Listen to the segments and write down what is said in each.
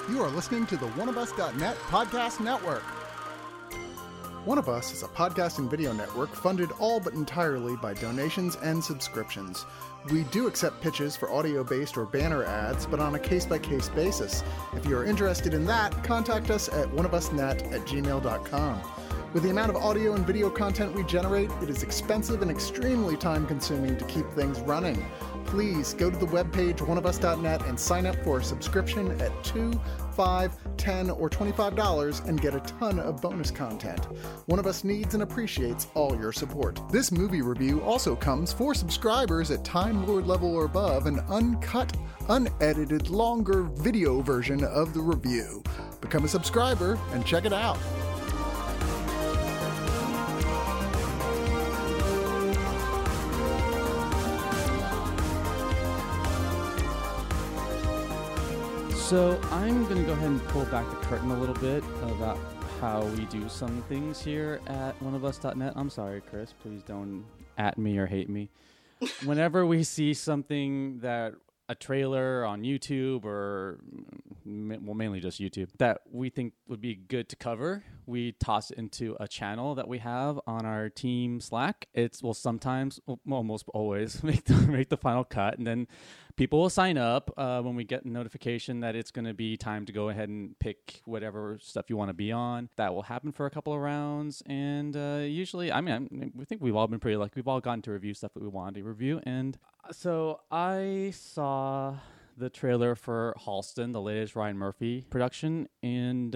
You are listening to the oneofus.net podcast network. One of Us is a podcast and video network funded all but entirely by donations and subscriptions. We do accept pitches for audio-based or banner ads, but on a case-by-case basis. If you are interested in that, contact us at oneofusnet@gmail.com. With the amount of audio and video content we generate, it is expensive and extremely time-consuming to keep things running. Please go to the webpage oneofus.net and sign up for a subscription at $2, $5, $10, or $25 and get a ton of bonus content. One of Us needs and appreciates all your support. This movie review also comes for subscribers at Time Lord level or above, an uncut, unedited, longer video version of the review. Become a subscriber and check it out. So I'm going to go ahead and pull back the curtain a little bit about how we do some things here at oneofus.net. I'm sorry, Chris. Please don't at me or hate me. Whenever we see something that a trailer on YouTube or, well, mainly just YouTube, that we think would be good to cover, we toss it into a channel that we have on our team Slack. Sometimes, almost always, make the final cut, and then people will sign up when we get a notification that it's going to be time to go ahead and pick whatever stuff you want to be on. That will happen for a couple of rounds, and usually, we think we've all been pretty lucky. We've all gotten to review stuff that we wanted to review, and so I saw the trailer for Halston, the latest Ryan Murphy production, and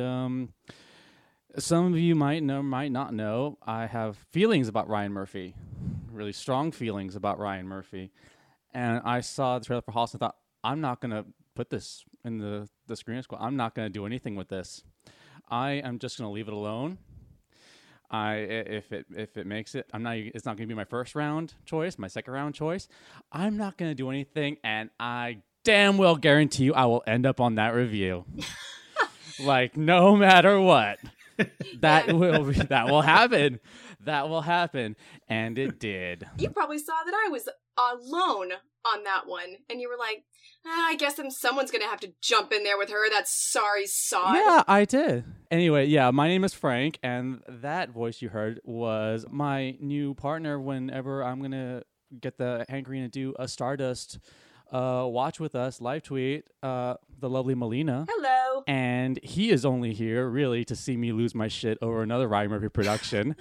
some of you might know, might not know, I have feelings about Ryan Murphy, really strong feelings about Ryan Murphy. And I saw the trailer for Halston and thought, I'm not going to put this in the screen school. I'm not going to do anything with this. I am just going to leave it alone. If it makes it, it's not going to be my first round choice, my second round choice. I'm not going to do anything, and I damn well guarantee you I will end up on that review. Like, no matter what. That will happen. That will happen. And it did. You probably saw that I was alone on that one. And you were like, I guess someone's going to have to jump in there with her. That sorry sod. Yeah, I did. Anyway, yeah, my name is Frank. And that voice you heard was my new partner whenever I'm going to get the hankering to do a Stardust watch with us, live tweet, the lovely Melina. Hello. And he is only here, really, to see me lose my shit over another Ryan Murphy production.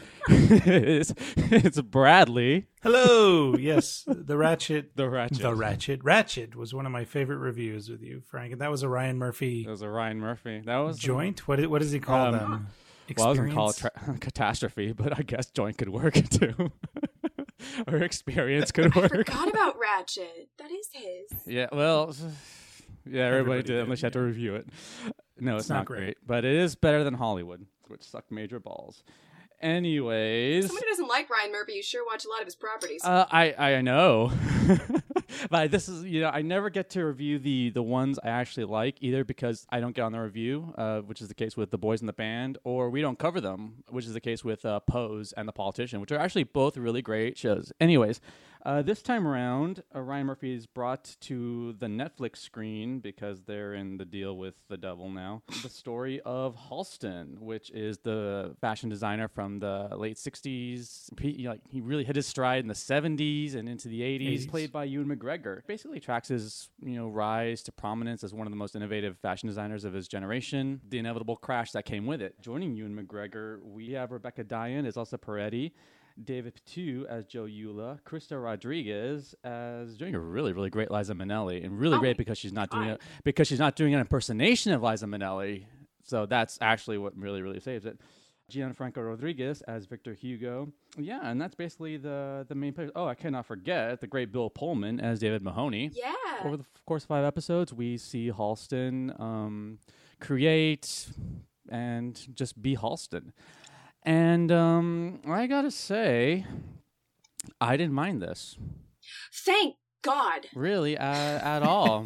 It's Bradley. Hello. Yes, The Ratchet. Ratchet was one of my favorite reviews with you, Frank. And that was a Ryan Murphy. That was a Ryan Murphy. That was joint. What does he call them? Well, I was going to call it catastrophe, but I guess joint could work too. Or experience could work. I forgot about Ratchet. That is his. Yeah, well, yeah, everybody did, unless you had to review it. No, it's not great. But it is better than Hollywood, which sucked major balls. Anyways. Someone who doesn't like Ryan Murphy, you sure watch a lot of his properties. I know. But this is, I never get to review the ones I actually like, either because I don't get on the review, which is the case with The Boys in the Band, or we don't cover them, which is the case with Pose and The Politician, which are actually both really great shows. Anyways, this time around, Ryan Murphy is brought to the Netflix screen because they're in the deal with the devil now. The story of Halston, which is the fashion designer from the late 60s. He really hit his stride in the 70s and into the 80s. Played by Ewan McGregor. Basically tracks his rise to prominence as one of the most innovative fashion designers of his generation. The inevitable crash that came with it. Joining Ewan McGregor, we have Rebecca Diane as Elsa Peretti, David Patu as Joe Eula, Krista Rodriguez as doing a really, really great Liza Minnelli, and really great because she's not doing an impersonation of Liza Minnelli. So that's actually what really, really saves it. Gianfranco Rodriguez as Victor Hugo. Yeah, and that's basically the main players. Oh, I cannot forget the great Bill Pullman as David Mahoney. Yeah. Over the course of 5 episodes, we see Halston create and just be Halston. And I gotta say, I didn't mind this. Thank God. Really, at all.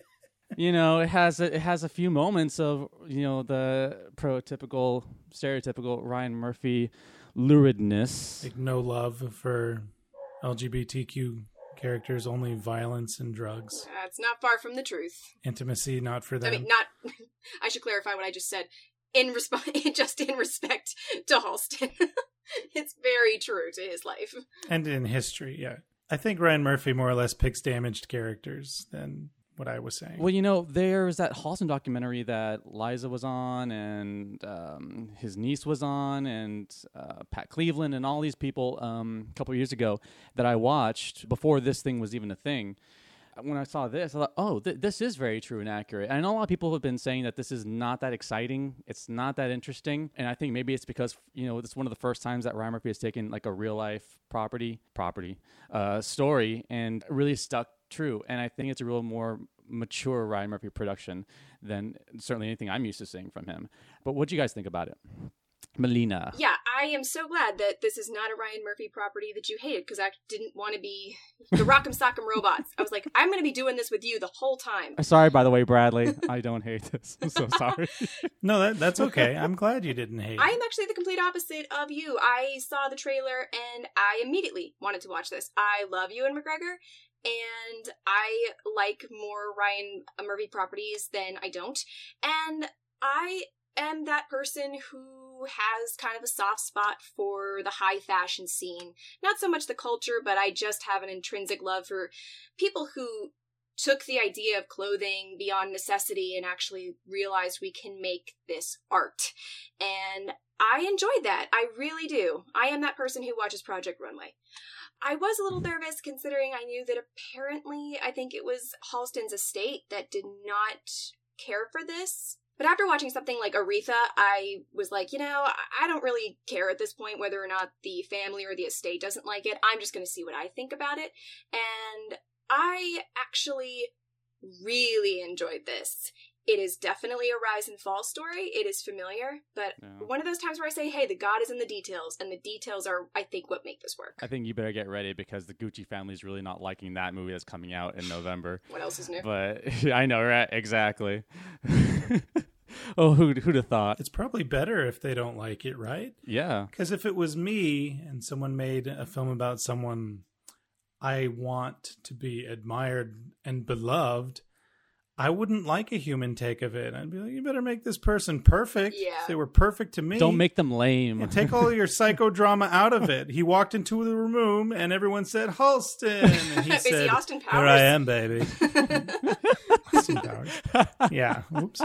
It has a few moments of the stereotypical Ryan Murphy luridness. Like no love for LGBTQ characters, only violence and drugs. That's not far from the truth. Intimacy, not for them. I mean, not. I should clarify what I just said. Just in respect to Halston, it's very true to his life. And in history, yeah. I think Ryan Murphy more or less picks damaged characters than what I was saying. Well, there's that Halston documentary that Liza was on, and his niece was on, and Pat Cleveland, and all these people a couple of years ago that I watched before this thing was even a thing. When I saw this, I thought, oh, this is very true and accurate. And I know a lot of people have been saying that this is not that exciting. It's not that interesting. And I think maybe it's because, it's one of the first times that Ryan Murphy has taken like a real life property story and really stuck true. And I think it's a real more mature Ryan Murphy production than certainly anything I'm used to seeing from him. But what do you guys think about it? Melina. Yeah, I am so glad that this is not a Ryan Murphy property that you hated, because I didn't want to be the Rock'em Sock'em Robots. I was like, I'm going to be doing this with you the whole time. Sorry, by the way, Bradley. I don't hate this. I'm so sorry. No, that's okay. I'm glad you didn't hate it. I am actually the complete opposite of you. I saw the trailer and I immediately wanted to watch this. I love Ewan McGregor, and I like more Ryan Murphy properties than I don't. And I am that person who has kind of a soft spot for the high fashion scene. Not so much the culture, but I just have an intrinsic love for people who took the idea of clothing beyond necessity and actually realized we can make this art. And I enjoyed that. I really do. I am that person who watches Project Runway. I was a little nervous considering I knew that apparently I think it was Halston's estate that did not care for this. But after watching something like Aretha, I was like, I don't really care at this point whether or not the family or the estate doesn't like it. I'm just going to see what I think about it. And I actually really enjoyed this. It is definitely a rise and fall story. It is familiar, but one of those times where I say, hey, the God is in the details, and the details are, I think, what make this work. I think you better get ready because the Gucci family is really not liking that movie that's coming out in November. What else is new? But I know, right? Exactly. Oh, who'd have thought? It's probably better if they don't like it, right? Yeah. Because if it was me and someone made a film about someone I want to be admired and beloved, I wouldn't like a human take of it. I'd be like, you better make this person perfect. Yeah. If they were perfect to me. Don't make them lame. And take all your psychodrama out of it. He walked into the room and everyone said, Halston. And he Is said, he Austin Powers? Here I am, baby. Austin Powers. Yeah. Oops.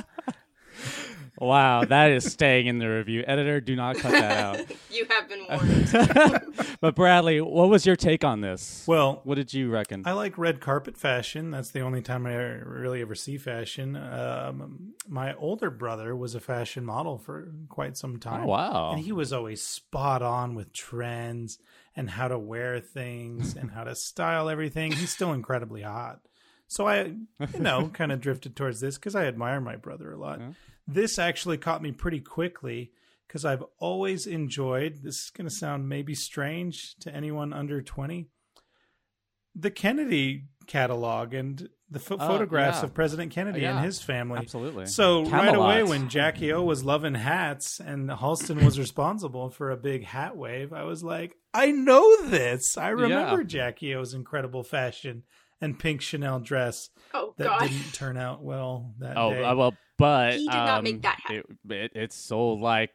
Wow, that is staying in the review. Editor, do not cut that out. You have been warned. But Bradley, what was your take on this? Well, what did you reckon? I like red carpet fashion. That's the only time I really ever see fashion. My older brother was a fashion model for quite some time. Oh, wow. And he was always spot on with trends and how to wear things and how to style everything. He's still incredibly hot. So I, kind of drifted towards this because I admire my brother a lot. Yeah. This actually caught me pretty quickly because I've always enjoyed, this is going to sound maybe strange to anyone under 20, the Kennedy catalog and the photographs of President Kennedy and his family. Absolutely. So Camelot. Right away when Jackie O was loving hats and Halston was responsible for a big hat wave, I was like, I know this. I remember Jackie O's incredible fashion and pink Chanel dress that didn't turn out well that day. Well, but he did not make that hat. It sold like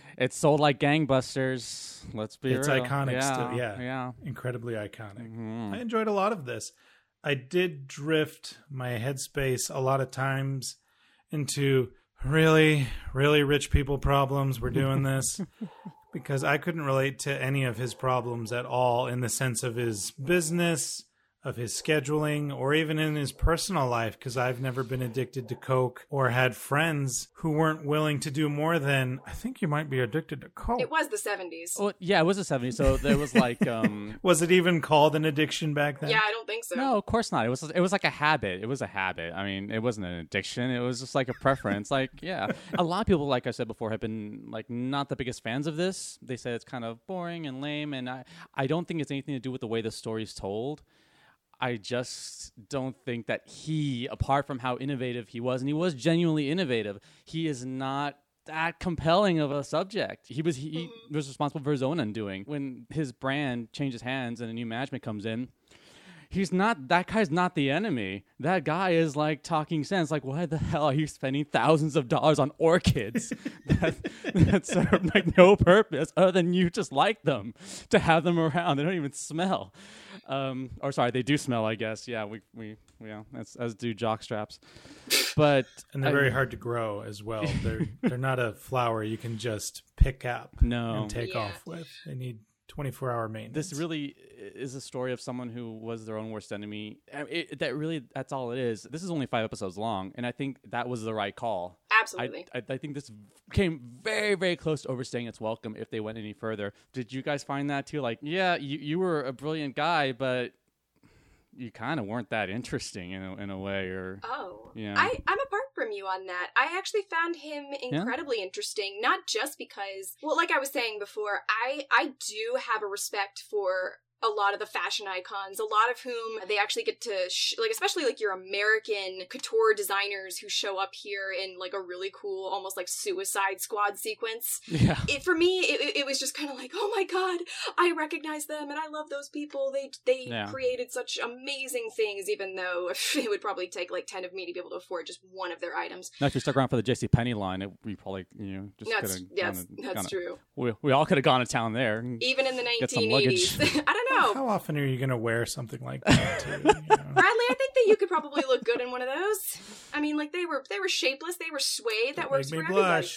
gangbusters. Let's be real. It's iconic still. Yeah. Incredibly iconic. Mm-hmm. I enjoyed a lot of this. I did drift my headspace a lot of times into really, really rich people problems. We're doing this because I couldn't relate to any of his problems at all in the sense of his business, of his scheduling, or even in his personal life, because I've never been addicted to coke or had friends who weren't willing to do more than, I think you might be addicted to coke. It was the 70s. Well, yeah, it was the 70s, so there was like... Was it even called an addiction back then? Yeah, I don't think so. No, of course not. It was like a habit. It was a habit. I mean, it wasn't an addiction. It was just like a preference. Like, yeah. A lot of people, like I said before, have been like not the biggest fans of this. They say it's kind of boring and lame, and I don't think it's anything to do with the way the story's told. I just don't think that he, apart from how innovative he was, and he was genuinely innovative, he is not that compelling of a subject. He was responsible for his own undoing. When his brand changes hands and a new management comes in, that guy's not the enemy. That guy is like talking sense. Like, why the hell are you spending thousands of dollars on orchids that serve like no purpose other than you just like them to have them around? They don't even smell. Or sorry, they do smell, I guess. Yeah, we as do jock straps. But and they're very hard to grow as well. They're not a flower you can just pick up and take off with. They need 24-hour maintenance. This really is a story of someone who was their own worst enemy. That's all it is. This is only 5 episodes long, and I think that was the right call. Absolutely. I think this came very, very close to overstaying its welcome if they went any further. Did you guys find that too? Like, yeah, you were a brilliant guy, but you kind of weren't that interesting in a way, or I'm apart from you on that. I actually found him incredibly interesting, not just because, well, like I was saying before, I do have a respect for a lot of the fashion icons, a lot of whom they actually get to, like, especially like your American couture designers who show up here in like a really cool, almost like Suicide Squad sequence. Yeah. For me, it was just kind of like, oh my god, I recognize them and I love those people. They created such amazing things, even though it would probably take like 10 of me to be able to afford just one of their items. Now, if you stuck around for the JCPenney line, we probably, just could have. That's true. We all could have gone to town there. Even in the 1980s. I don't know. How often are you going to wear something like that too? Bradley, I think that you could probably look good in one of those. I mean, like they were shapeless, they were suede. That works for everybody.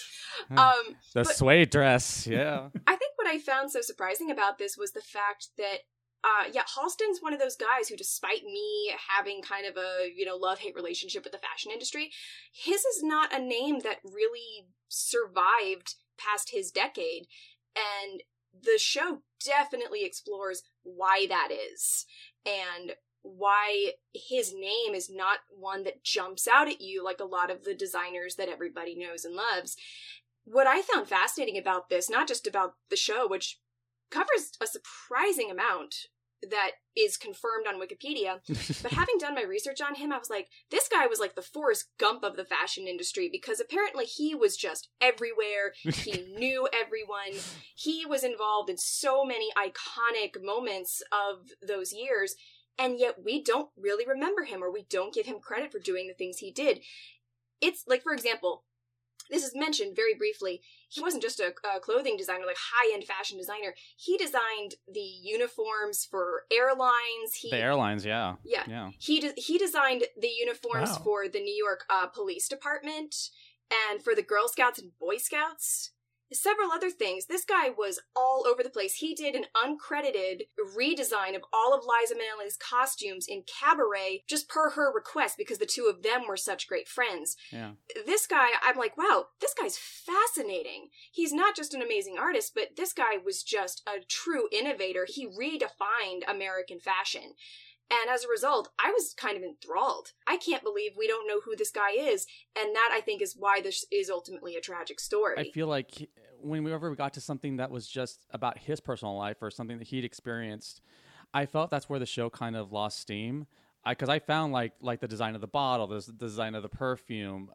The suede dress, yeah. I think what I found so surprising about this was the fact that Halston's one of those guys who, despite me having kind of a, love-hate relationship with the fashion industry, his is not a name that really survived past his decade. And the show definitely explores why that is, and why his name is not one that jumps out at you like a lot of the designers that everybody knows and loves. What I found fascinating about this, not just about the show, which covers a surprising amount that is confirmed on Wikipedia, but having done my research on him, I was like, this guy was like the Forrest Gump of the fashion industry, because apparently he was just everywhere. He knew everyone. He was involved in so many iconic moments of those years, and yet we don't really remember him, or we don't give him credit for doing the things he did. It's like, for example, this is mentioned very briefly. He wasn't just a clothing designer, like high-end fashion designer. He designed the uniforms for airlines. The airlines, yeah. Yeah. He designed the uniforms for the New York Police Department and for the Girl Scouts and Boy Scouts. Several other things. This guy was all over the place. He did an uncredited redesign of all of Liza Minnelli's costumes in Cabaret just per her request, because the two of them were such great friends. Yeah. This guy, I'm like, wow, this guy's fascinating. He's not just an amazing artist, but this guy was just a true innovator. He redefined American fashion. And as a result, I was kind of enthralled. I can't believe we don't know who this guy is. And that, I think, is why this is ultimately a tragic story. I feel like whenever we got to something that was just about his personal life or something that he'd experienced, I felt that's where the show kind of lost steam. Because I found like the design of the bottle, the design of the perfume,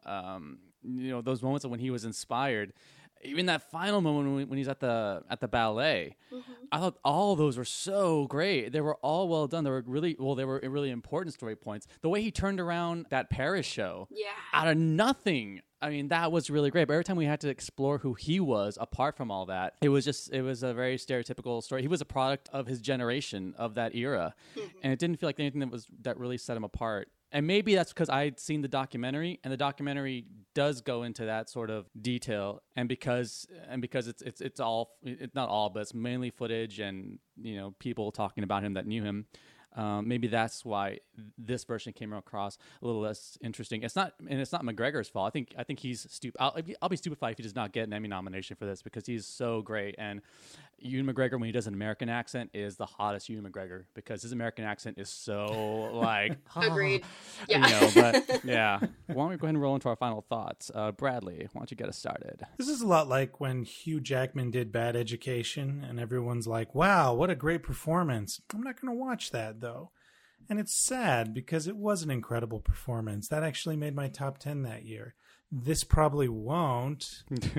those moments when he was inspired. Even that final moment when he's at the ballet, I thought all of those were so great. They were all well done. They were really important story points. The way he turned around that Paris show out of nothing. I mean, that was really great. But every time we had to explore who he was, apart from all that, it was a very stereotypical story. He was a product of his generation, of that era. And it didn't feel like anything that really set him apart. And maybe that's because I'd seen the documentary, and the documentary does go into that sort of detail, and because it's not all, but it's mainly footage and people talking about him that knew him. Maybe that's why this version came across a little less interesting. It's not McGregor's fault. I think he's stupid. I'll be stupefied if he does not get an Emmy nomination for this, because he's so great. And Ewan McGregor, when he does an American accent, is the hottest Ewan McGregor, because his American accent is so like agreed. Yeah. But yeah. Why don't we go ahead and roll into our final thoughts? Bradley, why don't you get us started? This is a lot like when Hugh Jackman did Bad Education, and everyone's like, "Wow, what a great performance." I'm not going to watch that though. And it's sad, because it was an incredible performance. That actually made my top 10 that year. This probably won't.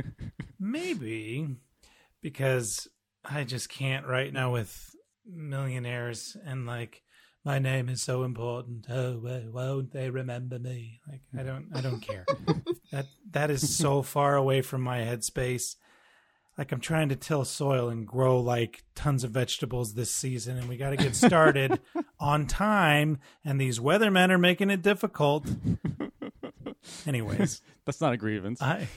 Maybe, because I just can't right now with millionaires and like my name is so important. Oh, won't they remember me? Like, I don't care. That is so far away from my headspace. Like, I'm trying to till soil and grow like tons of vegetables this season, and we got to get started on time, and these weathermen are making it difficult. Anyways, that's not a grievance. I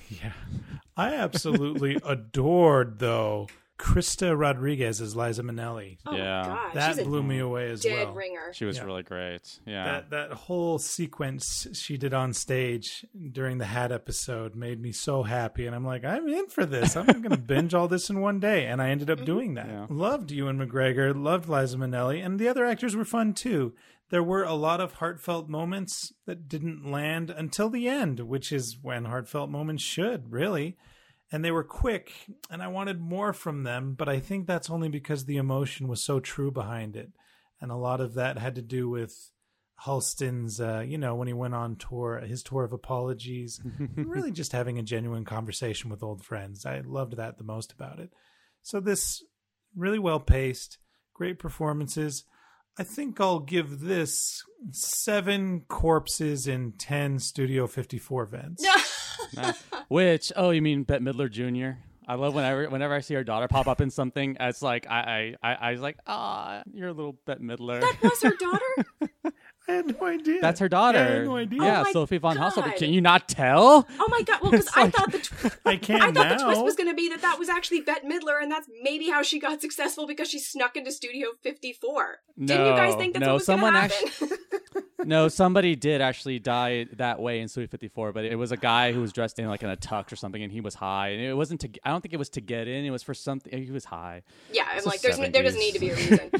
absolutely adored, though, Krista Rodriguez as Liza Minnelli. Oh yeah, my God. That blew me away as dead well. Ringer. She was really great. Yeah, that whole sequence she did on stage during the Hat episode made me so happy, and I'm like, I'm in for this. I'm going to binge all this in one day, and I ended up doing that. Yeah. Loved Ewan McGregor, loved Liza Minnelli, and the other actors were fun too. There were a lot of heartfelt moments that didn't land until the end, which is when heartfelt moments should, really. And they were quick, and I wanted more from them, but I think that's only because the emotion was so true behind it. And a lot of that had to do with Halston's, when he went on tour, his tour of apologies, really just having a genuine conversation with old friends. I loved that the most about it. So this, really well-paced, great performances. I think I'll give this 7 corpses in 10 Studio 54 vents. Nice. Which, you mean Bette Midler Jr.? I love whenever I see her daughter pop up in something. It's like I was like, you're a little Bette Midler. That was her daughter? I had no idea. That's her daughter. I had no idea. Yeah, Sophie von Hasselhoff. Can you not tell? Oh my God! Well, because I thought the twist was going to be that was actually Bette Midler, and that's maybe how she got successful because she snuck into Studio 54. Didn't you guys think that's what was going to happen? No, somebody did actually die that way in Studio 54, but it was a guy who was dressed in a tux or something, and he was high. And it wasn't I don't think it was to get in. It was for something. He was high. Yeah, I'm like, there doesn't need to be a reason.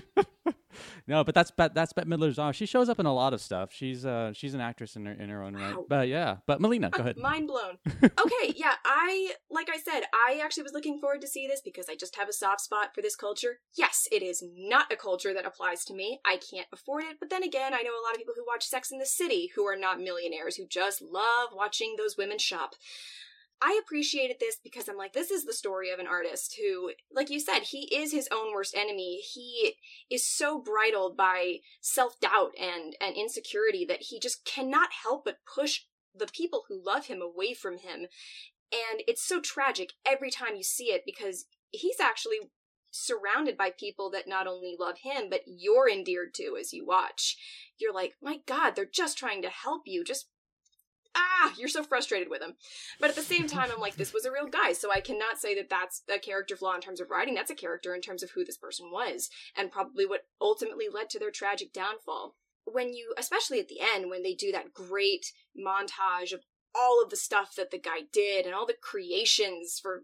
No, but that's Bette Midler's. She shows up in a lot of stuff. She's an actress in her own right. But yeah, but Melina, go ahead. Mind blown. Okay, yeah, like I said, I actually was looking forward to see this because I just have a soft spot for this culture. Yes, it is not a culture that applies to me. I can't afford it, but then again, I know a lot of people who watch Sex and the City who are not millionaires who just love watching those women shop. I appreciated this because I'm like, this is the story of an artist who, like you said, he is his own worst enemy. He is so bridled by self-doubt and insecurity that he just cannot help but push the people who love him away from him. And it's so tragic every time you see it because he's actually surrounded by people that not only love him, but you're endeared to as you watch. You're like, my God, they're just trying to help you. You're so frustrated with him. But at the same time, I'm like, this was a real guy, so I cannot say that that's a character flaw in terms of writing. That's a character in terms of who this person was, and probably what ultimately led to their tragic downfall. When you, especially at the end, when they do that great montage of all of the stuff that the guy did, and all the creations for,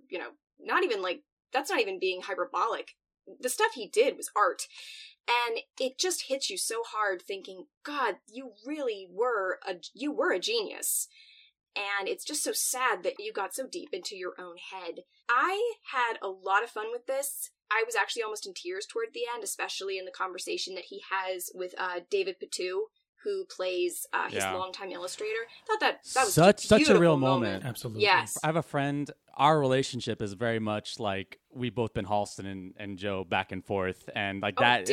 that's not even being hyperbolic. The stuff he did was art. And it just hits you so hard thinking, God, you really were a genius. And it's just so sad that you got so deep into your own head. I had a lot of fun with this. I was actually almost in tears toward the end, especially in the conversation that he has with David Patu, who plays his longtime illustrator. I thought that was such a real moment. Absolutely. Yes. I have a friend. Our relationship is very much like we've both been Halston and Joe back and forth, and like that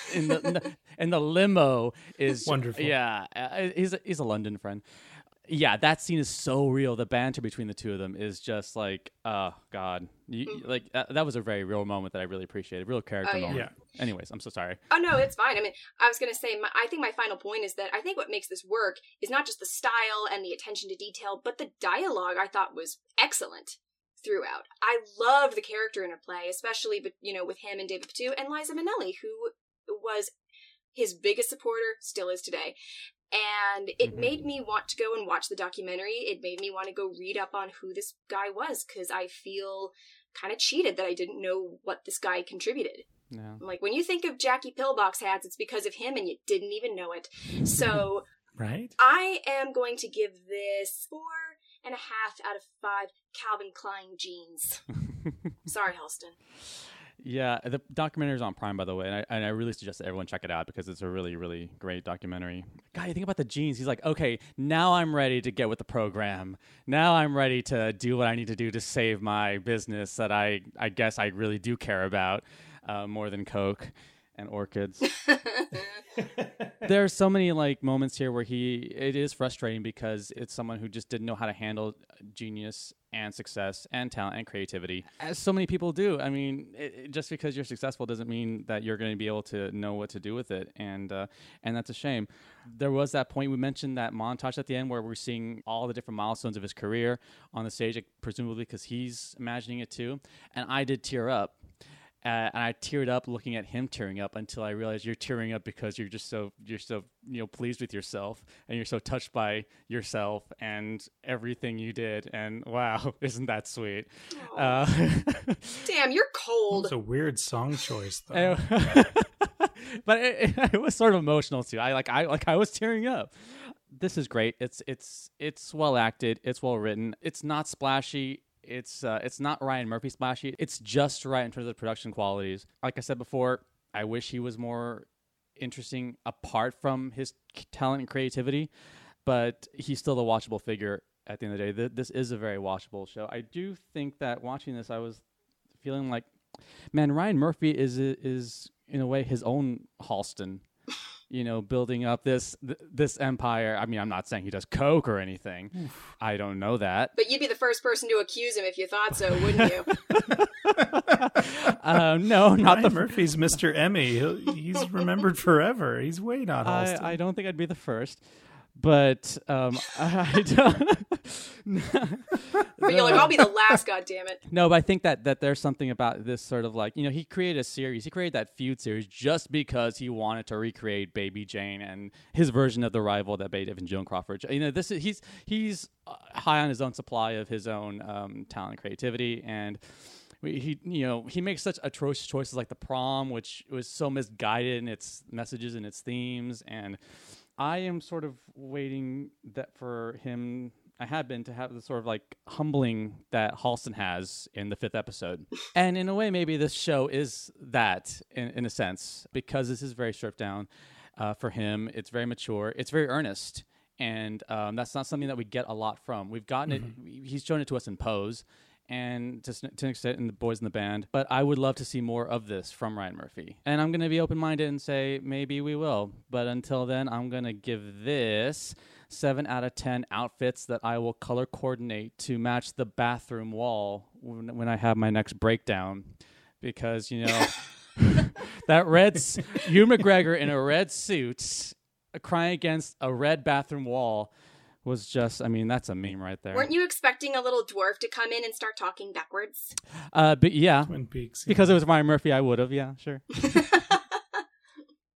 in the limo is wonderful. Yeah, he's a London friend. Yeah, that scene is so real. The banter between the two of them is just like, oh God, that was a very real moment that I really appreciated. Real character moment. Yeah. Anyways, I'm so sorry. Oh no, it's fine. I mean, I was gonna say, I think my final point is that I think what makes this work is not just the style and the attention to detail, but the dialogue I thought was excellent throughout. I loved the character interplay, especially with him and David Patu and Liza Minnelli, who was his biggest supporter, still is today. And it made me want to go and watch the documentary. It made me want to go read up on who this guy was, because I feel kind of cheated that I didn't know what this guy contributed. Yeah. Like, when you think of Jackie Pillbox hats, it's because of him and you didn't even know it. So right. I am going to give this 4.5 out of 5 Calvin Klein jeans. Sorry, Halston. Yeah, the documentary is on Prime, by the way, and I really suggest that everyone check it out because it's a really, really great documentary. God, you think about the jeans. He's like, okay, now I'm ready to get with the program. Now I'm ready to do what I need to do to save my business that I guess I really do care about more than Coke. and orchids. There are so many like moments here where it is frustrating because it's someone who just didn't know how to handle genius and success and talent and creativity, as so many people do. I mean, just because you're successful doesn't mean that you're going to be able to know what to do with it, and that's a shame. There was that point we mentioned, that montage at the end where we're seeing all the different milestones of his career on the stage, presumably because he's imagining it too, and I did tear up. And I teared up looking at him tearing up until I realized you're tearing up because you're so pleased with yourself, and you're so touched by yourself and everything you did. And wow, isn't that sweet? Damn, you're cold. It's a weird song choice, though. But it was sort of emotional too. I was tearing up. This is great. It's well acted. It's well written. It's not splashy. It's not Ryan Murphy splashy. It's just right in terms of production qualities. Like I said before, I wish he was more interesting apart from his talent and creativity, but he's still a watchable figure at the end of the day. This is a very watchable show. I do think that watching this, I was feeling like, man, Ryan Murphy is in a way his own Halston. Building up this empire. I mean, I'm not saying he does coke or anything. Oof. I don't know that. But you'd be the first person to accuse him if you thought so, wouldn't you? No, not Ryan Murphy's Mr. Emmy. He's remembered forever. He's way not Halston. I don't think I'd be the first. But I don't. But you're like, I'll be the last, goddammit. No, but I think that there's something about this sort of like, he created a series. He created that feud series just because he wanted to recreate Baby Jane and his version of the rival that Babe and Joan Crawford. He's high on his own supply of his own talent and creativity, and he makes such atrocious choices like the prom, which was so misguided in its messages and its themes, and I am sort of waiting that for him. I have been to have the sort of like humbling that Halston has in the 5th episode. And in a way, maybe this show is that in a sense, because this is very stripped down for him. It's very mature. It's very earnest. And that's not something that we get a lot from. We've gotten it. He's shown it to us in Pose and to an extent in The Boys in the Band. But I would love to see more of this from Ryan Murphy. And I'm going to be open-minded and say maybe we will. But until then, I'm going to give this 7 out of 10 outfits that I will color coordinate to match the bathroom wall when I have my next breakdown. Because, that Ewan McGregor in a red suit crying against a red bathroom wall was just, that's a meme right there. Weren't you expecting a little dwarf to come in and start talking backwards? But yeah. Twin Peaks. Because it was Ryan Murphy, I would have, yeah, sure.